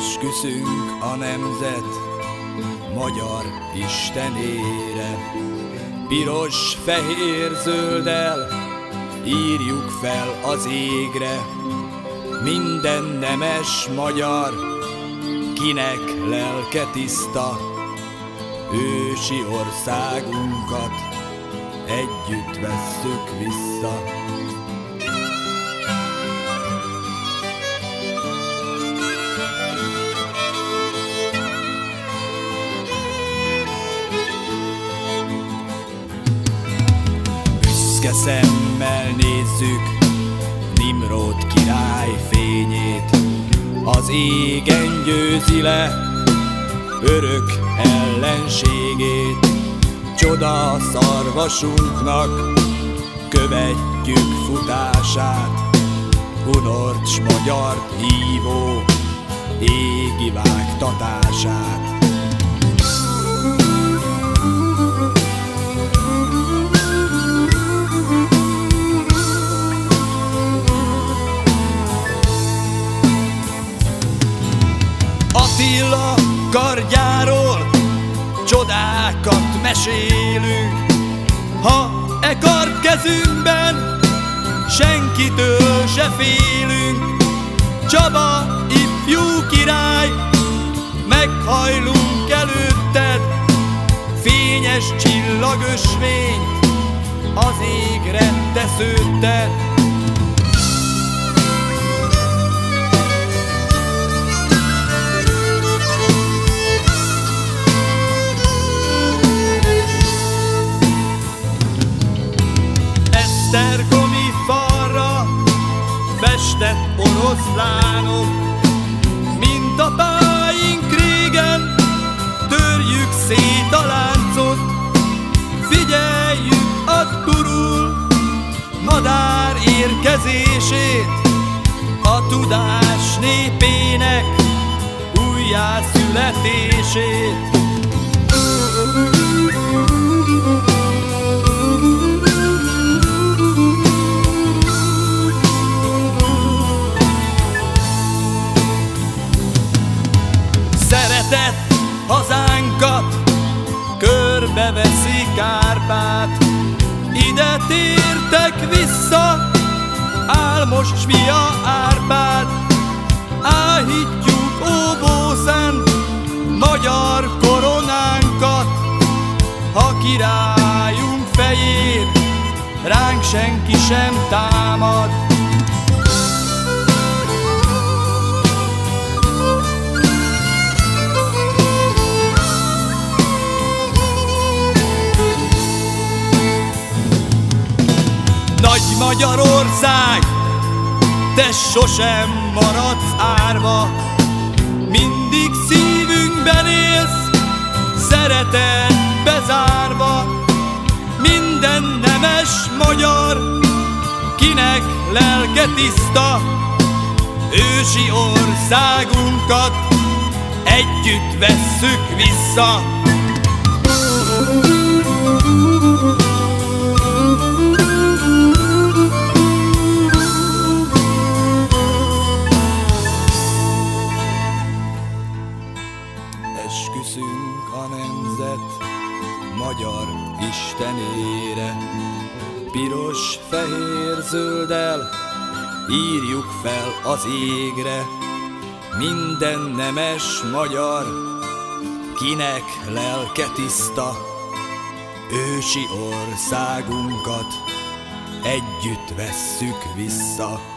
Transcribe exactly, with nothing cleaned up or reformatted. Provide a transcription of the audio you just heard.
Esküszünk a nemzet magyar istenére, piros, fehér, zölddel írjuk fel az égre. Minden nemes magyar, kinek lelke tiszta, ősi országunkat együtt vesszük vissza. Büszke szemmel nézzük Nimród király fényét, az égen győzi le örök ellenségét. Csoda szarvasunknak követjük futását, unort s magyart hívó égi vágtatását. Attila kardjáról csodákat mesélünk, ha e kard kezünkben senkitől se félünk. Csaba, ifjú király, meghajlunk előtted, fényes csillagösvényt az égre tesződted. Esztergomi falra festett oroszlánok, mint a páink régen, törjük szét a láncot. Figyeljük a turul madár érkezését, a tudás népének újjászületését. Szeretett hazánkat körbeveszi Kárpát, ide tértek vissza Álmos s fia Árpád. Áhítjuk óvószent magyar koronánkat, ha királyunk fején ránk senki sem támad. Nagy Magyarország, te sosem maradsz árva, mindig szívünkben élsz, szeretetbe zárva. Minden nemes magyar, kinek lelke tiszta, ősi országunkat együtt vesszük vissza. Esküszünk a nemzet magyar istenére, piros, fehér, zölddel írjuk fel az égre. Minden nemes magyar, kinek lelke tiszta, ősi országunkat együtt vesszük vissza.